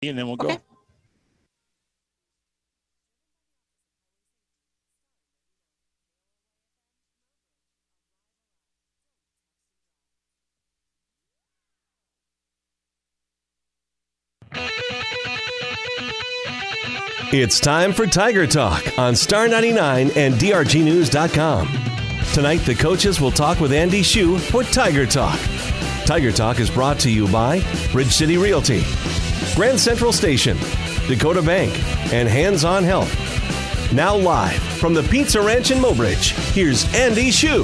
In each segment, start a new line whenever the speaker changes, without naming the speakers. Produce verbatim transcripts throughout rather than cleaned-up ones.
and then we'll
Okay.
go.
It's time for Tiger Talk on Star ninety-nine and D R G news dot com. Tonight, the coaches will talk with Andy Shu for Tiger Talk. Tiger Talk is brought to you by Bridge City Realty, Grand Central Station, Dakota Bank, and Hands On Health. Now live from the Pizza Ranch in Mobridge, here's Andy Shu.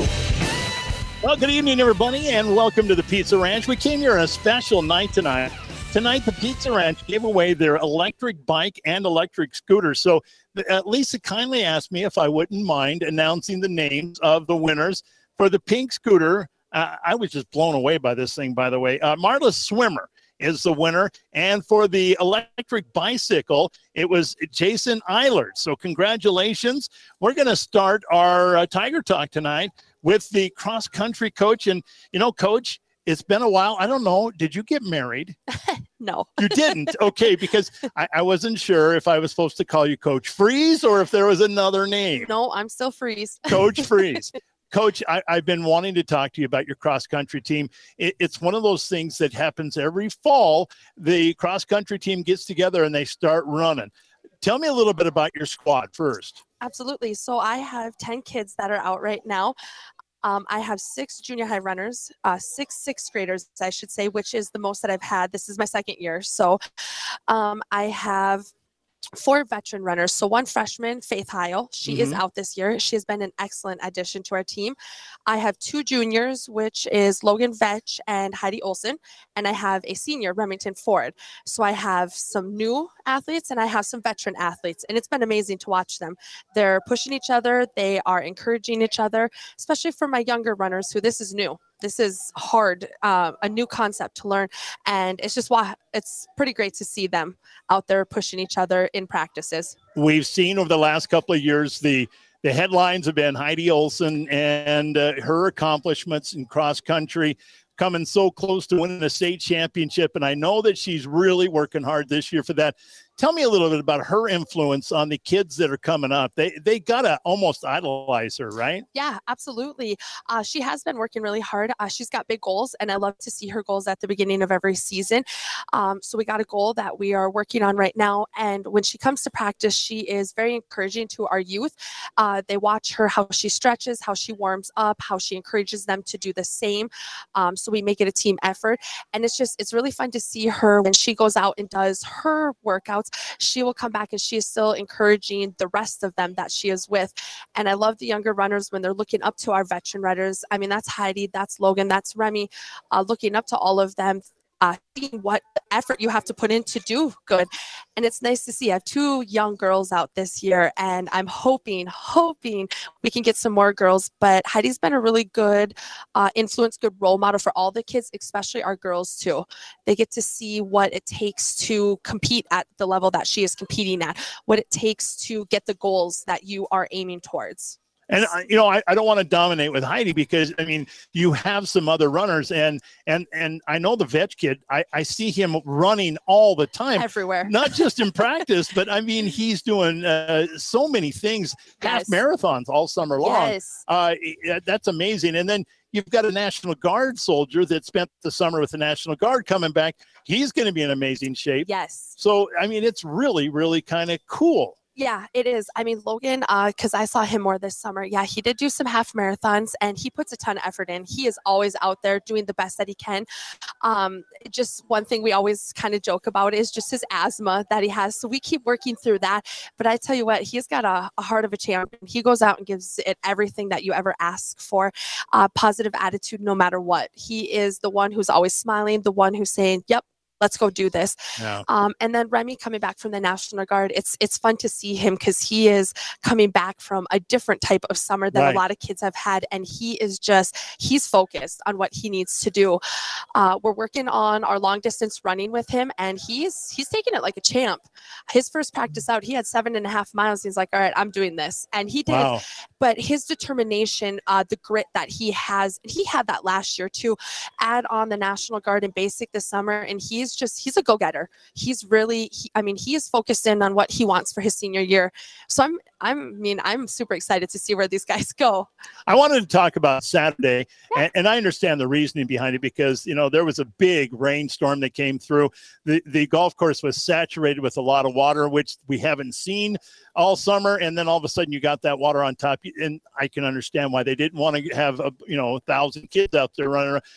Well, good evening, everybody, and welcome to the Pizza Ranch. We came here on a special night tonight. Tonight, the Pizza Ranch gave away their electric bike and electric scooter. So uh, Lisa kindly asked me if I wouldn't mind announcing the names of the winners for the pink scooter. Uh, I was just blown away by this thing, by the way. Uh, Marla Swimmer is the winner. And for the electric bicycle, it was Jason Eilert. So congratulations. We're going to start our uh, Tiger Talk tonight with the cross-country coach. And, you know, Coach, it's been a while. I don't know. Did you get married?
No.
You didn't? Okay, because I, I wasn't sure if I was supposed to call you Coach Freeze or if there was another name.
No, I'm still Freeze.
Coach Freeze. Coach, I, I've been wanting to talk to you about your cross-country team. It, it's one of those things that happens every fall. The cross-country team gets together and they start running. Tell me a little bit about your squad first.
Absolutely. So I have ten kids that are out right now. Um, I have six junior high runners, uh, six sixth graders, I should say, which is the most that I've had. This is my second year. So um, I have four veteran runners. So one freshman, Faith Heil, she mm-hmm. is out this year. She has been an excellent addition to our team. I have two juniors, which is Logan Vetch and Heidi Olson. And I have a senior, Remington Ford. So I have some new athletes and I have some veteran athletes. And it's been amazing to watch them. They're pushing each other. They are encouraging each other, especially for my younger runners who this is new. This is hard, uh, a new concept to learn. And it's just why it's pretty great to see them out there pushing each other in practices.
We've seen over the last couple of years, the the headlines have been Heidi Olson and uh, her accomplishments in cross country, coming so close to winning the state championship. And I know that she's really working hard this year for that. Tell me a little bit about her influence on the kids that are coming up. They they got to almost idolize her, right?
Yeah, absolutely. Uh, she has been working really hard. Uh, she's got big goals, and I love to see her goals at the beginning of every season. Um, so we got a goal that we are working on right now. And when she comes to practice, she is very encouraging to our youth. Uh, they watch her, how she stretches, how she warms up, how she encourages them to do the same. Um, so we make it a team effort. And it's just, it's really fun to see her when she goes out and does her workouts. She will come back and she is still encouraging the rest of them that she is with. And I love the younger runners when they're looking up to our veteran runners. I mean, that's Heidi, that's Logan, that's Remy, uh, looking up to all of them, uh, seeing what effort you have to put in to do good. And it's nice to see I have two young girls out this year, and I'm hoping, hoping we can get some more girls. But Heidi's been a really good uh, influence, good role model for all the kids, especially our girls too. They get to see what it takes to compete at the level that she is competing at, what it takes to get the goals that you are aiming towards.
And, you know, I, I don't want to dominate with Heidi because, I mean, you have some other runners. And and and I know the Vetch kid, I, I see him running all the time.
Everywhere.
Not just in practice, but, I mean, he's doing uh, so many things, half
Yes.
marathons all summer long.
Yes.
Uh, that's amazing. And then you've got a National Guard soldier that spent the summer with the National Guard coming back. He's going to be in amazing shape.
Yes.
So, I mean, it's really, really kind of cool.
Yeah, it is. I mean, Logan, because uh, I saw him more this summer. Yeah, he did do some half marathons and he puts a ton of effort in. He is always out there doing the best that he can. Um, just one thing we always kind of joke about is just his asthma that he has. So we keep working through that. But I tell you what, he's got a, a heart of a champion. He goes out and gives it everything that you ever ask for. Uh, positive attitude no matter what. He is the one who's always smiling, the one who's saying, yep, let's go do this.
Yeah.
Um, and then Remy coming back from the National Guard, it's it's fun to see him because he is coming back from a different type of summer than
Right.
a lot of kids have had. And he is just, he's focused on what he needs to do. Uh, we're working on our long distance running with him and he's he's taking it like a champ. His first practice out, he had seven and a half miles. He's like, all right, I'm doing this. And he did.
Wow.
But his determination, uh, the grit that he has, he had that last year too. Add on the National Guard and basic this summer, and he's he's just, he's a go-getter. He's really, he, I mean, he is focused in on what he wants for his senior year. So I'm, I'm, I mean, I'm super excited to see where these guys go.
I wanted to talk about Saturday, yeah. and, and I understand the reasoning behind it because, you know, there was a big rainstorm that came through. The, the golf course was saturated with a lot of water, which we haven't seen all summer. And then all of a sudden you got that water on top. And I can understand why they didn't want to have, a, you know, a thousand kids out there running around.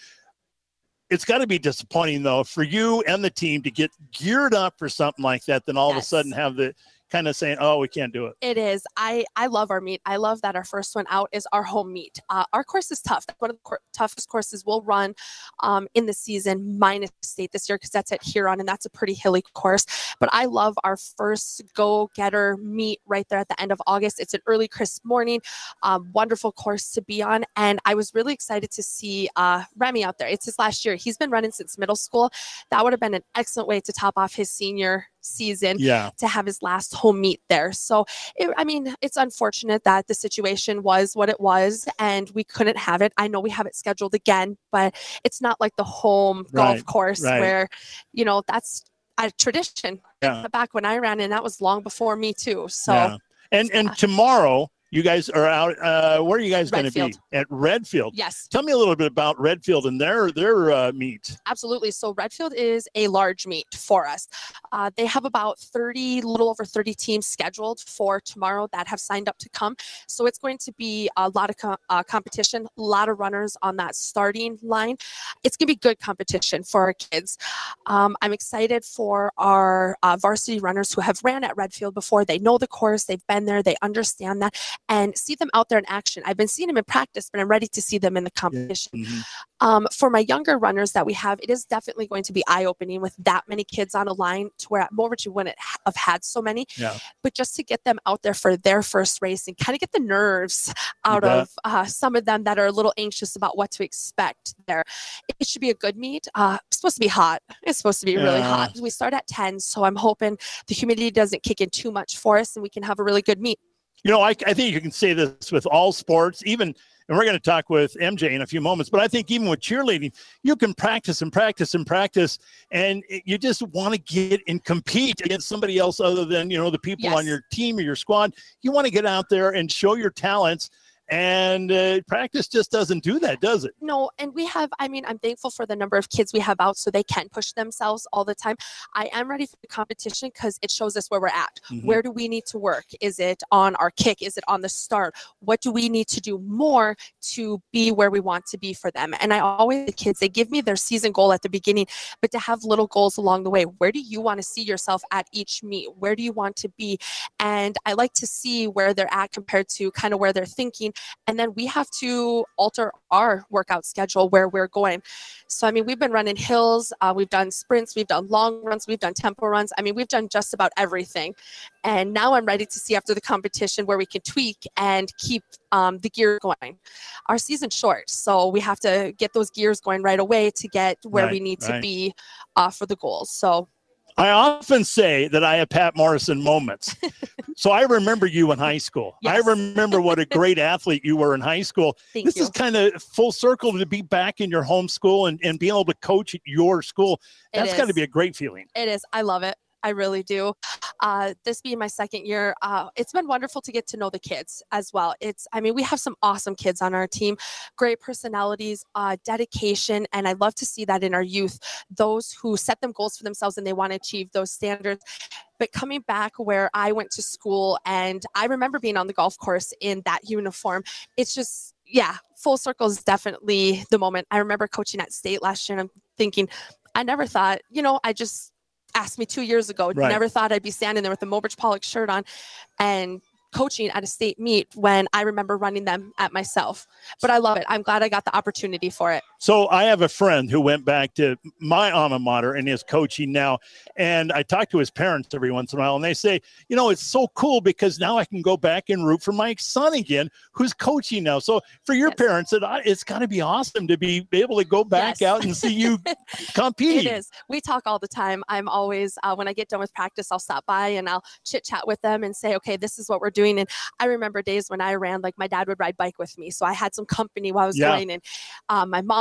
It's got to be disappointing, though, for you and the team to get geared up for something like that, then all yes. of a sudden have the kind of saying, oh, we can't do it.
It is. I, I love our meet. I love that our first one out is our home meet. Uh, our course is tough. That's one of the cor- toughest courses we'll run um, in the season, minus state this year, because that's at Huron, and that's a pretty hilly course. But I love our first go-getter meet right there at the end of August. It's an early, crisp morning, um, wonderful course to be on. And I was really excited to see uh, Remy out there. It's his last year. He's been running since middle school. That would have been an excellent way to top off his senior season
yeah.
to have his last home meet there. So, it, I mean, it's unfortunate that the situation was what it was and we couldn't have it. I know we have it scheduled again, but it's not like the home
right.
golf course
right.
where, you know, that's a tradition.
Yeah.
Back when I ran, and that was long before me too. So,
yeah. and
yeah.
and tomorrow, you guys are out. Uh, where are you guys going to be? At Redfield.
Yes.
Tell me a little bit about Redfield and their their uh, meet.
Absolutely. So Redfield is a large meet for us. Uh, they have about thirty, little over thirty teams scheduled for tomorrow that have signed up to come. So it's going to be a lot of co- uh, competition, a lot of runners on that starting line. It's going to be good competition for our kids. Um, I'm excited for our uh, varsity runners who have ran at Redfield before. They know the course. They've been there. They understand that. And see them out there in action. I've been seeing them in practice, but I'm ready to see them in the competition.
Yeah. Mm-hmm.
Um, for my younger runners that we have, it is definitely going to be eye-opening with that many kids on a line to where at Morridge you wouldn't have had so many.
Yeah.
But just to get them out there for their first race and kind of get the nerves out of uh, some of them that are a little anxious about what to expect there. It should be a good meet. Uh, it's supposed to be hot. It's supposed to be really
yeah.
hot. We start at ten, so I'm hoping the humidity doesn't kick in too much for us and we can have a really good meet.
You know, I, I think you can say this with all sports, even, and we're going to talk with M J in a few moments, but I think even with cheerleading, you can practice and practice and practice, and you just want to get and compete against somebody else other than, you know, the people
yes.
on your team or your squad. You want to get out there and show your talents. And uh, practice just doesn't do that, does it?
No, and we have, I mean, I'm thankful for the number of kids we have out so they can push themselves all the time. I am ready for the competition because it shows us where we're at. Mm-hmm. Where do we need to work? Is it on our kick? Is it on the start? What do we need to do more to be where we want to be for them? And I always, the kids, they give me their season goal at the beginning, but to have little goals along the way. Where do you want to see yourself at each meet? Where do you want to be? And I like to see where they're at compared to kind of where they're thinking. And then we have to alter our workout schedule where we're going. So, I mean, we've been running hills. Uh, we've done sprints. We've done long runs. We've done tempo runs. I mean, we've done just about everything. And now I'm ready to see after the competition where we can tweak and keep um, the gear going. Our season's short, so we have to get those gears going right away to get where
right,
we need
right.
to be uh, for the goals. So.
I often say that I have Pat Morrison moments. So I remember you in high school. Yes. I remember what a great athlete you were in high school.
Thank
this
you.
is kind of full circle to be back in your home school and, and being able to coach at your school. That's got to be a great feeling.
It is. I love it. I really do. Uh, this being my second year, uh, it's been wonderful to get to know the kids as well. It's, I mean, we have some awesome kids on our team, great personalities, uh, dedication, and I love to see that in our youth, those who set them goals for themselves and they want to achieve those standards. But coming back where I went to school and I remember being on the golf course in that uniform, it's just, yeah, full circle is definitely the moment. I remember coaching at state last year and I'm thinking, I never thought, you know, I just, asked me two years ago.
Right.
Never thought I'd be standing there with a Mobridge Pollock shirt on and coaching at a state meet when I remember running them at myself. But I love it. I'm glad I got the opportunity for it.
So I have a friend who went back to my alma mater and is coaching now. And I talk to his parents every once in a while and they say, you know, it's so cool because now I can go back and root for my son again, who's coaching now. So for your yes. parents, it, it's got to be awesome to be able to go back yes. out and see you compete.
It is. We talk all the time. I'm always, uh, when I get done with practice, I'll stop by and I'll chit chat with them and say, okay, this is what we're doing. And I remember days when I ran, like my dad would ride bike with me. So I had some company while I was yeah. going and um, my mom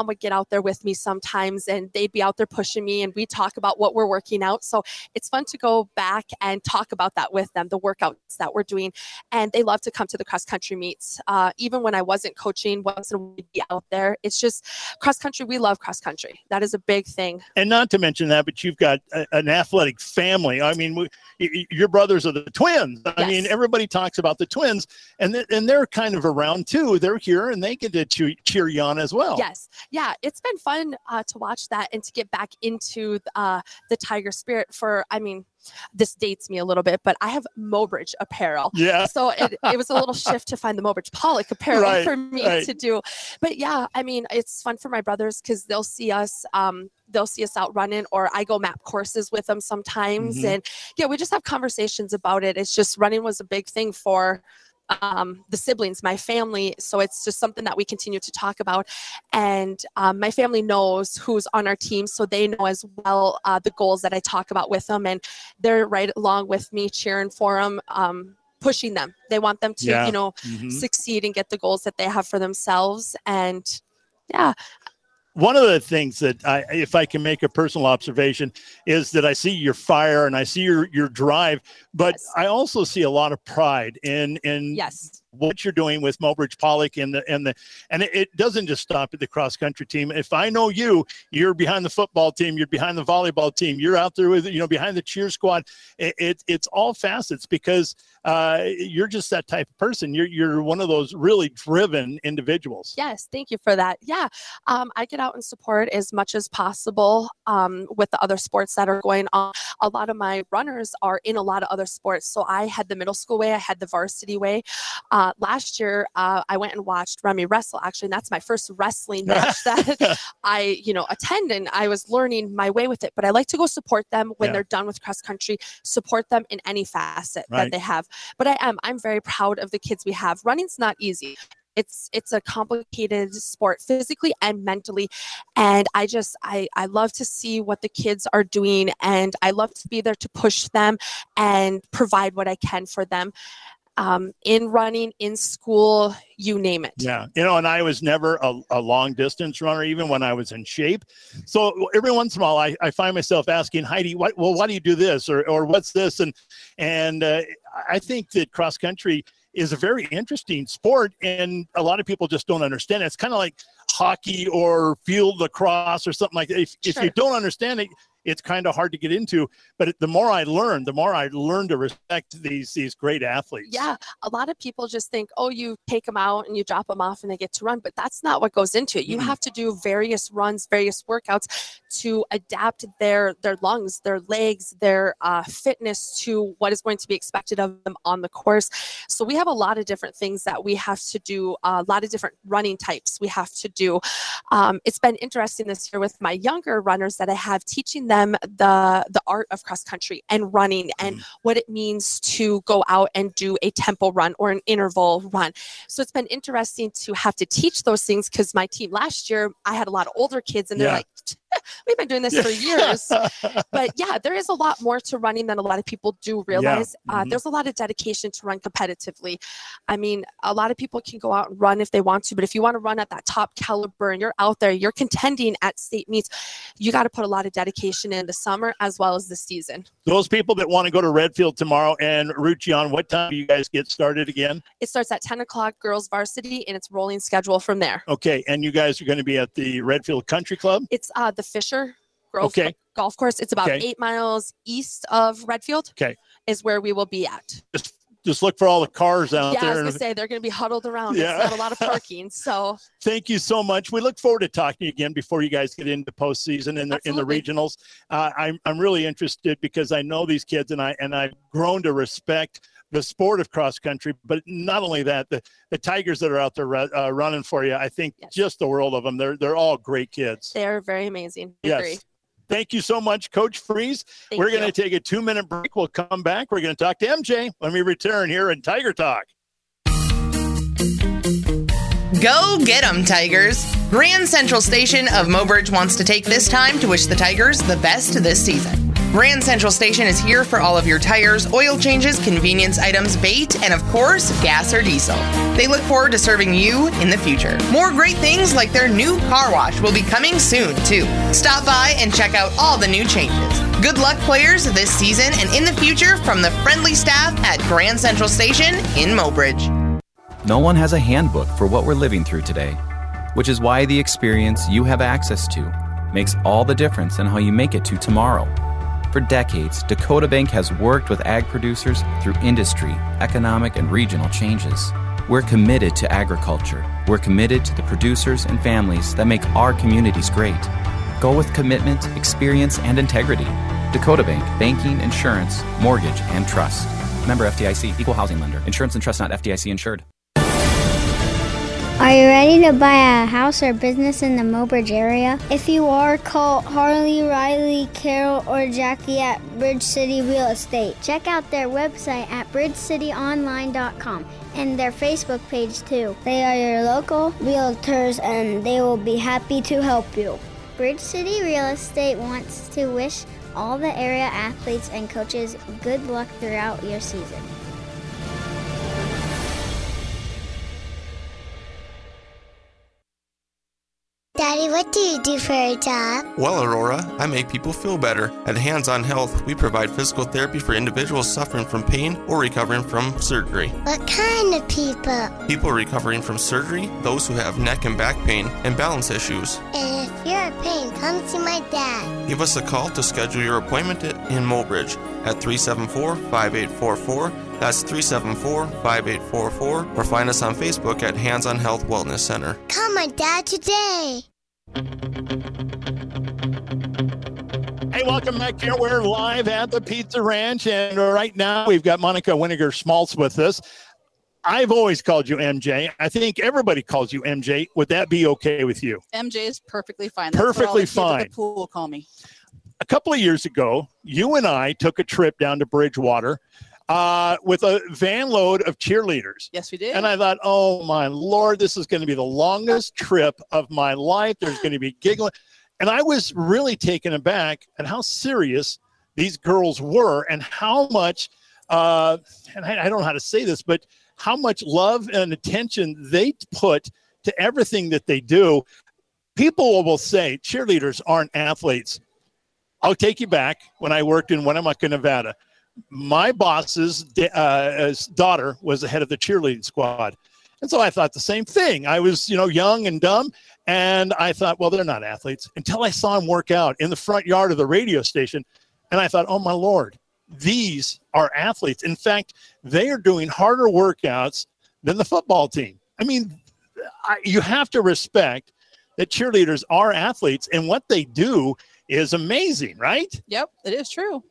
would get out there with me sometimes, and they'd be out there pushing me, and we talk about what we're working out. So it's fun to go back and talk about that with them, the workouts that we're doing. And they love to come to the cross country meets. Uh, even when I wasn't coaching, wasn't be out there. It's just cross country. We love cross country. That is a big thing.
And not to mention that, but you've got a, an athletic family. I mean, we, your brothers are the twins. I
Yes.
mean, everybody talks about the twins, and th- and they're kind of around too. They're here, and they get to cheer, cheer you on as well.
Yes. Yeah. It's been fun uh, to watch that and to get back into uh, the Tiger spirit for, I mean, this dates me a little bit, but I have Mobridge apparel.
Yeah.
So it, it was a little shift to find the Mobridge Pollock apparel
Right,
for me
right.
to do. But yeah, I mean, it's fun for my brothers because they'll see us, um, they'll see us out running, or I go map courses with them sometimes.
Mhm.
And yeah, we just have conversations about it. It's just running was a big thing for um, the siblings, my family. So it's just something that we continue to talk about. And um, my family knows who's on our team, so they know as well uh, the goals that I talk about with them. And they're right along with me, cheering for them, um, pushing them. They want them to,
Yeah.
you know,
Mhm.
succeed and get the goals that they have for themselves. And yeah,
One of the things that I, if I can make a personal observation, is that I see your fire and I see your, your drive, but
Yes.
I also see a lot of pride in, in
yes,
what you're doing with Mobridge Pollock and the, and the, and it, it doesn't just stop at the cross country team. If I know you, you're behind the football team, you're behind the volleyball team, you're out there with, you know, behind the cheer squad. It, it it's all facets because uh, you're just that type of person. You're, you're one of those really driven individuals.
yes. Thank you for that. Yeah. Um, I get out and support as much as possible um, with the other sports that are going on. A lot of my runners are in a lot of other sports. So I had the middle school way, I had the varsity way. Uh, last year, uh, I went and watched Remy wrestle. Actually, and that's my first wrestling match that I, you know, attend, and I was learning my way with it. But I like to go support them when
Yeah.
they're done with cross country, support them in any facet
Right.
that they have. But I am, I'm very proud of the kids we have. Running's not easy. It's it's a complicated sport physically and mentally. And I just I, I love to see what the kids are doing, and I love to be there to push them and provide what I can for them. Um, in running, in school, you name it.
Yeah. You know, and I was never a, a long distance runner, even when I was in shape. So every once in a while, I, I find myself asking Heidi, what, well, why do you do this? Or, or what's this? And, and uh, I think that cross country is a very interesting sport, and a lot of people just don't understand it. It's kind of like hockey or field lacrosse or something like that. If, if
Sure.
you don't understand it, it's kind of hard to get into. But the more I learn, the more I learn to respect these these great athletes.
Yeah, a lot of people just think, oh, you take them out and you drop them off and they get to run, but that's not what goes into it. You
Mhm.
have to do various runs, various workouts to adapt their their lungs, their legs, their uh, fitness to what is going to be expected of them on the course. So we have a lot of different things that we have to do, a lot of different running types we have to do. Um, it's been interesting this year with my younger runners that I have, teaching them the the art of cross country and running and
Mm.
what it means to go out and do a tempo run or an interval run. So it's been interesting to have to teach those things, because my team last year, I had a lot of older kids and they're
Yeah.
like, we've been doing this for years. But yeah, there is a lot more to running than a lot of people do realize. Uh,
Mhm.
there's a lot of dedication to run competitively. I mean, a lot of people can go out and run if they want to, but if you want to run at that top caliber and you're out there, you're contending at state meets, you got to put a lot of dedication in the summer as well as the season.
Those people that want to go to Redfield tomorrow and root you on, what time do you guys get started again?
It starts at ten o'clock, girls varsity, and it's rolling schedule from there.
Okay, and you guys are going to be at the Redfield Country Club?
It's uh, the Fisher Grove
Okay.
Golf Course. It's about
Okay.
eight miles east of Redfield.
Okay.
Is where we will be at.
Just just look for all the cars out
Yeah, I was
there.
gonna say they're gonna be huddled around.
Yeah.
It's not a lot of parking. So
Thank you so much. We look forward to talking to you again before you guys get into postseason in the in the
Absolutely.
regionals. Uh, I'm I'm really interested because I know these kids, and I and I've grown to respect the sport of cross country. But not only that, the the Tigers that are out there uh, running for you, I think
Yes.
just the world of them. They're they're all great kids.
they're very amazing. I
Yes.
agree.
Thank you so much, Coach Freeze.
Thank
We're
you.
going to take a two-minute break. We'll come back. We're going to talk to M J when we return here in Tiger Talk.
Go get 'em, Tigers! Grand Central Station of Mobridge wants to take this time to wish the Tigers the best this season. Grand Central Station is here for all of your tires, oil changes, convenience items, bait, and of course, gas or diesel. They look forward to serving you in the future. More great things like their new car wash will be coming soon, too. Stop by and check out all the new changes. Good luck, players, this season and in the future from the friendly staff at Grand Central Station in Mobridge.
No one has a handbook for what we're living through today, which is why the experience you have access to makes all the difference in how you make it to tomorrow. For decades, Dakota Bank has worked with ag producers through industry, economic, and regional changes. We're committed to agriculture. We're committed to the producers and families that make our communities great. Go with commitment, experience, and integrity. Dakota Bank, banking, insurance, mortgage, and trust. Member F D I C, equal housing lender. Insurance and trust not F D I C insured.
Are you ready to buy a house or business in the Mobridge area? If you are, call Harley, Riley, Carol, or Jackie at Bridge City Real Estate. Check out their website at bridge city online dot com and their Facebook page too. They are your local realtors and they will be happy to help you. Bridge City Real Estate wants to wish all the area athletes and coaches good luck throughout your season.
Daddy, what do you do for a job?
Well, Aurora, I make people feel better. At Hands On Health, we provide physical therapy for individuals suffering from pain or recovering from surgery.
What kind of people?
People recovering from surgery, those who have neck and back pain, and balance issues.
And if you're in pain, come see my dad.
Give us a call to schedule your appointment in Mobridge at three seven four, five eight four four. That's three seven four, five eight four four. Or find us on Facebook at Hands On Health Wellness Center.
Call my dad today.
Hey, welcome back here. We're live at the Pizza Ranch, and right now we've got Monica Winiger Schmaltz with us. I've always called you M J. I think everybody calls you M J. Would that be okay with you?
M J is perfectly fine. That's
Perfectly
what all the kids at
fine.
the pool will call me.
A couple of years ago, you and I took a trip down to Bridgewater uh, with a van load of cheerleaders.
Yes, we did.
And I thought, oh, my Lord, this is going to be the longest trip of my life. There's going to be giggling. And I was really taken aback at how serious these girls were and how much, uh, and I, I don't know how to say this, but how much love and attention they put to everything that they do. People will say cheerleaders aren't athletes. I'll take you back when I worked in Winnemucca, Nevada. My boss's uh, daughter was the head of the cheerleading squad. And so I thought the same thing. I was, you know, young and dumb. And I thought, well, they're not athletes until I saw them work out in the front yard of the radio station. And I thought, oh, my Lord, these are athletes. In fact, they are doing harder workouts than the football team. I mean, I, you have to respect that cheerleaders are athletes, and what they do is amazing, right?
Yep, it is true.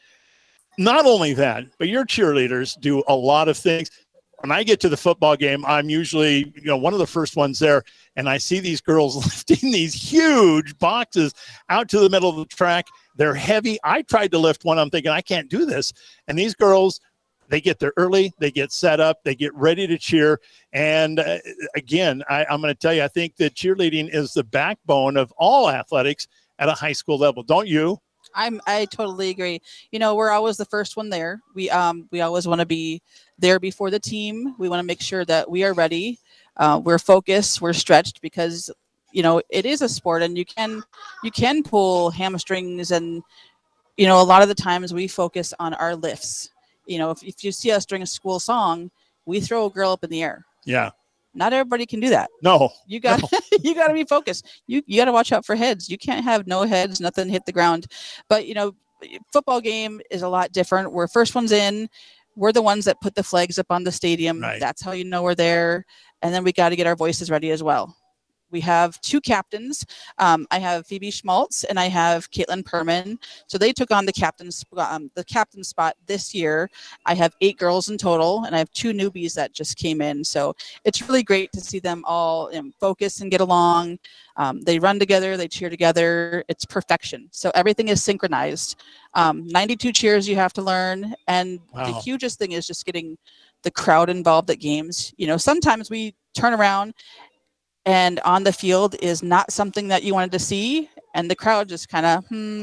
Not only that, but your cheerleaders do a lot of things. When I get to the football game, I'm usually, you know, one of the first ones there, and I see these girls lifting these huge boxes out to the middle of the track. They're heavy. I tried to lift one. I'm thinking, I can't do this. And these girls, they get there early, they get set up, they get ready to cheer. And uh, again, I, I'm going to tell you, I think that cheerleading is the backbone of all athletics at a high school level. Don't you?
I'm, I totally agree. You know, we're always the first one there. We, um, we always want to be there before the team. We want to make sure that we are ready. Uh, we're focused, we're stretched, because, you know, it is a sport, and you can, you can pull hamstrings. And, you know, a lot of the times we focus on our lifts. You know, if, if you see us during a school song, we throw a girl up in the air.
Yeah.
Not everybody can do that.
No.
You got
no.
you got to be focused. You you got to watch out for heads. You can't have no heads, nothing hit the ground. But, you know, football game is a lot different. We're first ones in. We're the ones that put the flags up on the stadium.
Right.
That's how you know we're there. And then we got to get our voices ready as well. We have two captains. Um, I have Phoebe Schmaltz and I have Caitlin Perman. So they took on the captain's um, the captain spot this year. I have eight girls in total, and I have two newbies that just came in. So it's really great to see them all you know, focus and get along. Um, they run together, they cheer together. It's perfection. So everything is synchronized. Um, ninety-two cheers you have to learn, and
wow.
the hugest thing is just getting the crowd involved at games. You know, sometimes we turn around and on the field is not something that you wanted to see, and the crowd just kind of, hmm,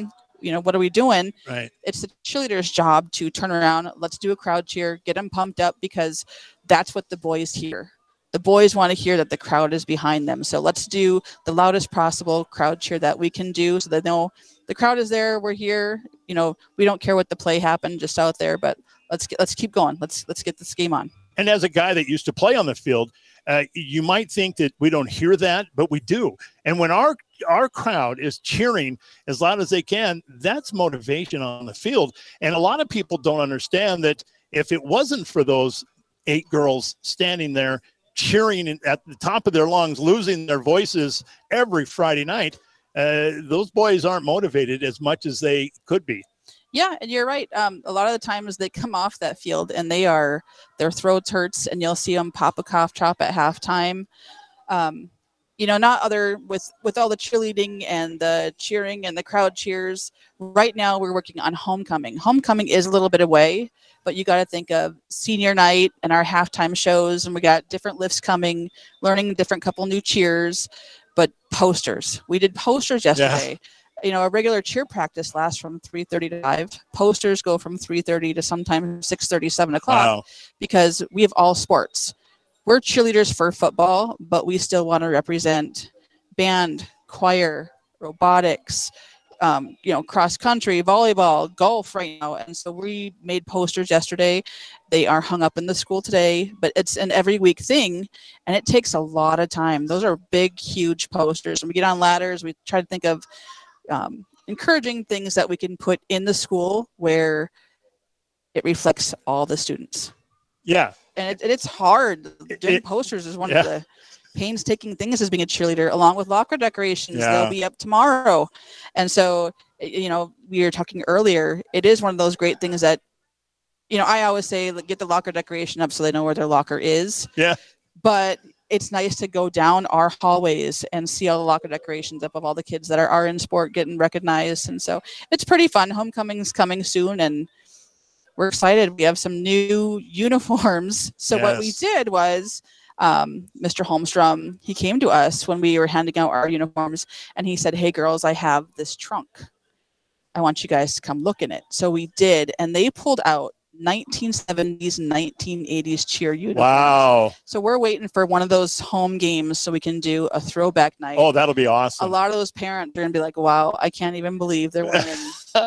you know, what are we doing?
Right.
It's the cheerleader's job to turn around. Let's do a crowd cheer, get them pumped up, because that's what the boys hear. The boys want to hear that the crowd is behind them. So let's do the loudest possible crowd cheer that we can do, so they know the crowd is there. We're here. You know, we don't care what the play happened just out there, but let's get, let's keep going. Let's let's get this game on.
And as a guy that used to play on the field, uh, you might think that we don't hear that, but we do. And when our our crowd is cheering as loud as they can, that's motivation on the field. And a lot of people don't understand that if it wasn't for those eight girls standing there cheering at the top of their lungs, losing their voices every Friday night, uh, those boys aren't motivated as much as they could be.
Yeah, and you're right. Um, a lot of the times they come off that field and they are, their throats hurts, and you'll see them pop a cough drop at halftime. Um, you know, not other with, with all the cheerleading and the cheering and the crowd cheers. Right now we're working on homecoming. Homecoming is a little bit away, but you got to think of senior night and our halftime shows, and we got different lifts coming, learning a different couple new cheers, but posters. We did posters yesterday. Yeah. You know, a regular cheer practice lasts from three thirty to five. Posters go from three thirty to sometimes six thirty, seven o'clock, wow. because we have all sports. We're cheerleaders for football, but we still want to represent band, choir, robotics, um, you know, cross country, volleyball, golf right now. And so we made posters yesterday. They are hung up in the school today, but it's an every week thing, and it takes a lot of time. Those are big, huge posters. When we get on ladders, we try to think of um, encouraging things that we can put in the school where it reflects all the students.
Yeah.
And it, it's hard. Doing
it,
posters is one
yeah.
of the painstaking things as being a cheerleader, along with locker decorations.
Yeah.
They'll be up tomorrow. And so, you know, we were talking earlier, it is one of those great things that, you know, I always say, get the locker decoration up so they know where their locker is.
Yeah.
But it's nice to go down our hallways and see all the locker decorations up of all the kids that are, are in sport getting recognized. And so it's pretty fun. Homecoming's coming soon, and we're excited. We have some new uniforms. So
yes.
what we did was um, Mister Holmstrom, he came to us when we were handing out our uniforms, and he said, hey, girls, I have this trunk. I want you guys to come look in it. So we did, and they pulled out nineteen seventies, nineteen eighties cheer uniforms.
Wow.
So we're waiting for one of those home games so we can do a throwback night.
Oh, that'll be awesome.
A lot of those parents are going to be like, wow, I can't even believe they're wearing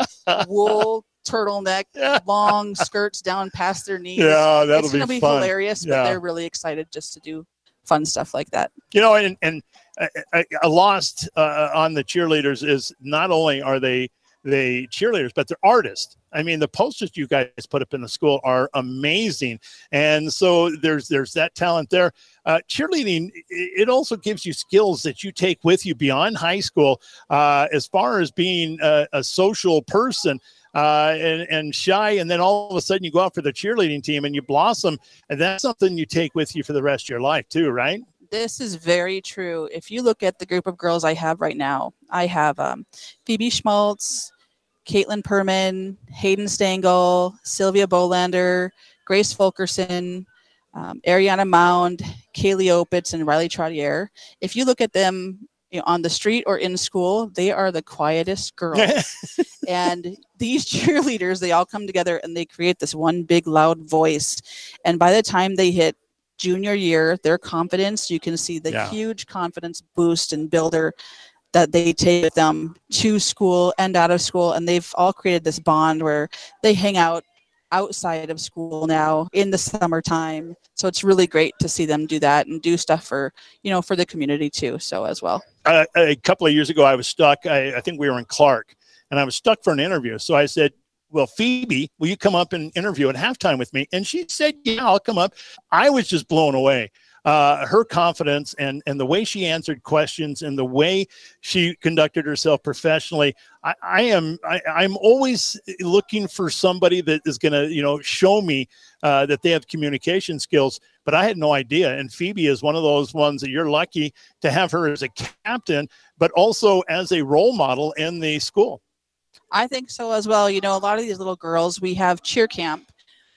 wool turtleneck, yeah. long skirts down past their knees.
Yeah, that'll
it's gonna
be,
be
fun.
hilarious, but
yeah.
they're really excited just to do fun stuff like that.
You know, and, and a, a lost uh, on the cheerleaders is not only are they they cheerleaders, but they're artists. I mean, the posters you guys put up in the school are amazing. And so there's there's that talent there. Uh, cheerleading, it also gives you skills that you take with you beyond high school uh, as far as being a, a social person. Uh, and, and shy, and then all of a sudden you go out for the cheerleading team and you blossom, and that's something you take with you for the rest of your life too, right?
This is very true. If you look at the group of girls I have right now, I have um, Phoebe Schmaltz, Caitlin Perman, Hayden Stengel, Sylvia Bolander, Grace Fulkerson, um, Ariana Mound, Kaylee Opitz, and Riley Trottier. If you look at them, you know, on the street or in school, they are the quietest girls. And these cheerleaders, they all come together and they create this one big loud voice. And by the time they hit junior year, their confidence, you can see the
yeah.
huge confidence boost and builder that they take with them to school and out of school. And they've all created this bond where they hang out outside of school now in the summertime. So it's really great to see them do that and do stuff for, you know, for the community too. So as well.
Uh, a couple of years ago, I was stuck. I, I think we were in Clark, and I was stuck for an interview. So I said, well, Phoebe, will you come up and interview at halftime with me? And she said, yeah, I'll come up. I was just blown away. Uh, her confidence and, and the way she answered questions and the way she conducted herself professionally. I, I am, I, I'm always looking for somebody that is going to, you know, show me uh, that they have communication skills, but I had no idea. And Phoebe is one of those ones that you're lucky to have her as a captain, but also as a role model in the school.
I think so as well. You know, a lot of these little girls, we have cheer camp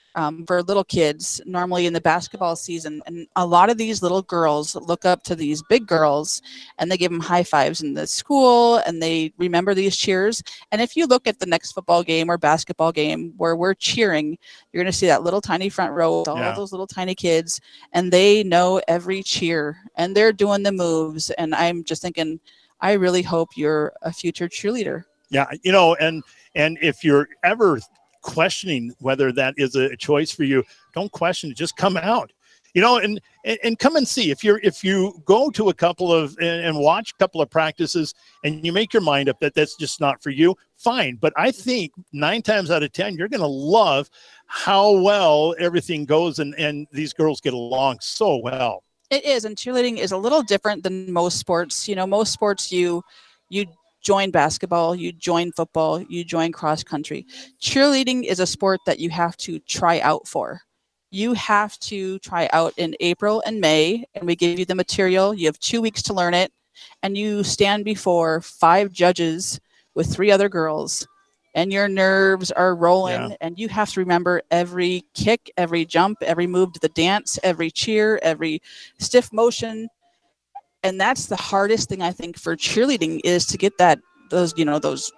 um, for little kids, normally in the basketball season. And a lot of these little girls look up to these big girls and they give them high fives in the school and they remember these cheers. And if you look at the next football game or basketball game where we're cheering, you're going to see that little tiny front row with all
Yeah.
those little tiny kids, and they know every cheer and they're doing the moves. And I'm just thinking, I really hope you're a future cheerleader.
Yeah, you know, and and if you're ever questioning whether that is a choice for you, don't question it. Just come out, you know, and and, and come and see. If you're if you go to a couple of and, and watch a couple of practices and you make your mind up that that's just not for you, fine. But I think nine times out of ten, you're going to love how well everything goes, and and these girls get along so well.
It is, and cheerleading is a little different than most sports. You know, most sports you you join basketball, you join football, you join cross country. Cheerleading is a sport that you have to try out for. You have to try out in April and May, and we give you the material. You have two weeks to learn it, and you stand before five judges with three other girls, and your nerves are rolling,
Yeah.
and you have to remember every kick, every jump, every move to the dance, every cheer, every stiff motion. And that's the hardest thing, I think, for cheerleading, is to get that those you know those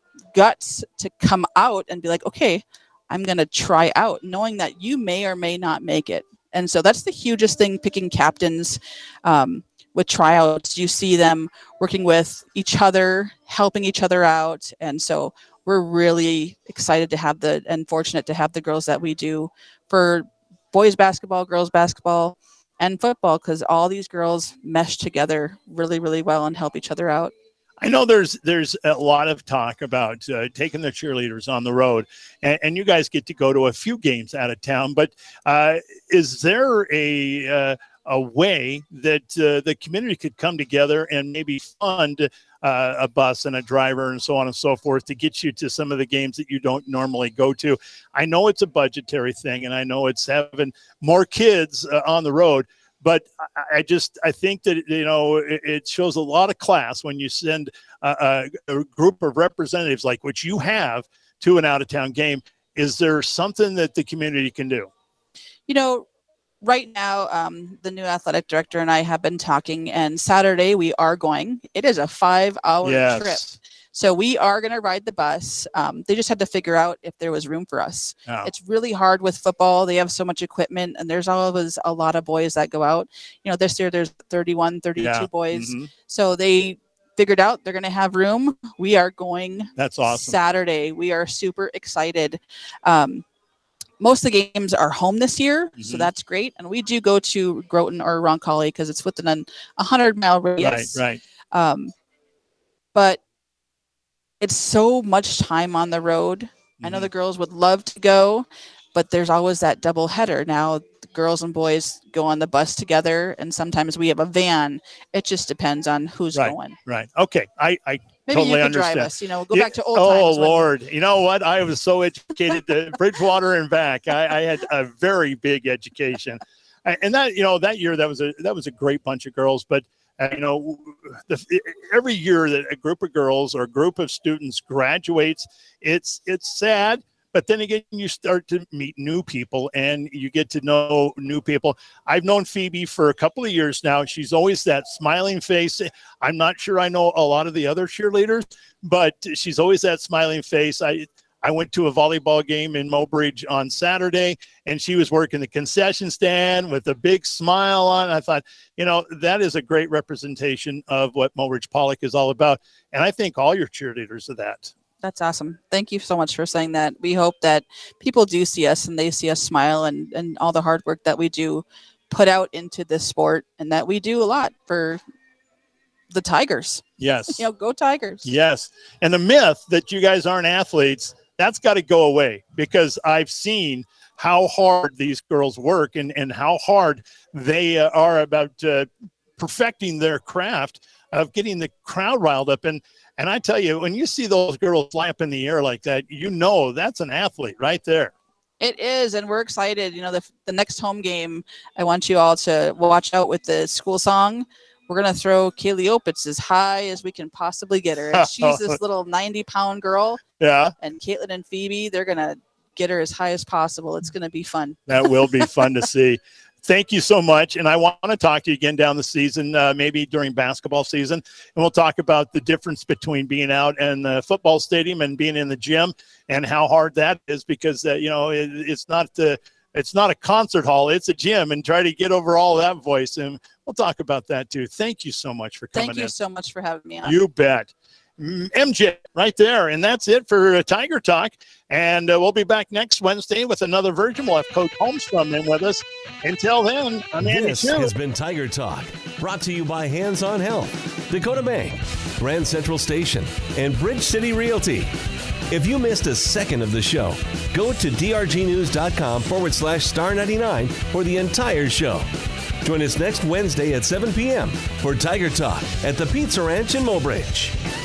guts to come out and be like, okay, I'm going to try out, knowing that you may or may not make it. And so that's the hugest thing, picking captains um, with tryouts. You see them working with each other, helping each other out. And so we're really excited to have the and fortunate to have the girls that we do for boys basketball, girls basketball, and football, because all these girls mesh together really, really well and help each other out.
I know there's there's a lot of talk about uh, taking the cheerleaders on the road, and, and you guys get to go to a few games out of town. But uh, is there a uh, a way that uh, the community could come together and maybe fund uh, a bus and a driver and so on and so forth to get you to some of the games that you don't normally go to? I know it's a budgetary thing, and I know it's having more kids uh, on the road. But I, I just I think that, you know, it, it shows a lot of class when you send a, a, a group of representatives like which you have to an out-of-town game. Is there something that the community can do?
You know, right now, um, the new athletic director and I have been talking, and Saturday we are going. It is a five-hour
Yes.
trip. So we are going to ride the bus. Um, they just had to figure out if there was room for us.
Oh.
It's really hard with football. They have so much equipment, and there's always a lot of boys that go out. You know, this year there's thirty-one, thirty-two
Yeah.
boys.
Mhm.
So they figured out they're going to have room. We are going
That's awesome.
Saturday. We are super excited. Um, most of the games are home this year, so
Mhm.
that's great. And we do go to Groton or Roncalli because it's within an a hundred mile radius.
Right, right.
Um, but it's so much time on the road. I know
Mhm.
the girls would love to go, but there's always that double header. Now the girls and boys go on the bus together, and sometimes we have a van. It just depends on who's
Right.
going.
Right. Okay. I, I
Maybe
totally
you could
understand.
drive us. You know, go
Yeah.
back to old
Oh,
times. when-
Lord. You know what? I was so educated to Bridgewater and back. I, I had a very big education. I- And that, you know, that year, that was a, that was a great bunch of girls. But, uh, you know, the, every year that a group of girls or a group of students graduates, it's, it's sad. But then again, you start to meet new people and you get to know new people. I've known Phoebe for a couple of years now. She's always that smiling face. I'm not sure I know a lot of the other cheerleaders, but she's always that smiling face. I I went to a volleyball game in Mobridge on Saturday, and she was working the concession stand with a big smile on. I thought, you know, that is a great representation of what Mobridge Pollock is all about. And I think all your cheerleaders are that.
That's awesome. Thank you so much for saying that. We hope that people do see us and they see us smile, and, and all the hard work that we do put out into this sport, and that we do a lot for the Tigers.
Yes.
You know, go Tigers.
Yes. And the myth that you guys aren't athletes, that's got to go away, because I've seen how hard these girls work and, and how hard they uh, are about uh, perfecting their craft of getting the crowd riled up. And and I tell you, when you see those girls fly up in the air like that, you know that's an athlete right there.
It is, and we're excited. You know, the, the next home game, I want you all to watch out with the school song. We're going to throw Kaylee Opitz as high as we can possibly get her. And she's this little ninety-pound girl.
Yeah.
And Caitlin and Phoebe, they're going to get her as high as possible. It's going to be fun.
That will be fun to see. Thank you so much. And I want to talk to you again down the season, uh, maybe during basketball season. And we'll talk about the difference between being out in the football stadium and being in the gym and how hard that is, because, uh, you know, it, it's not the, it's not a concert hall, it's a gym, and try to get over all that voice. And we'll talk about that too. Thank you so much for coming in.
Thank you in. so much for having me on.
You bet. M J right there. And that's it for uh, Tiger Talk. And uh, we'll be back next Wednesday with another version. We'll have Coach Holmstrom in with us. Until then, I'm Andy
This
Chu.
has been Tiger Talk, brought to you by Hands on Health, Dakota Bank, Grand Central Station, and Bridge City Realty. If you missed a second of the show, go to drgnews.com forward slash star 99 for the entire show. Join us next Wednesday at seven p.m. for Tiger Talk at the Pizza Ranch in Mobridge.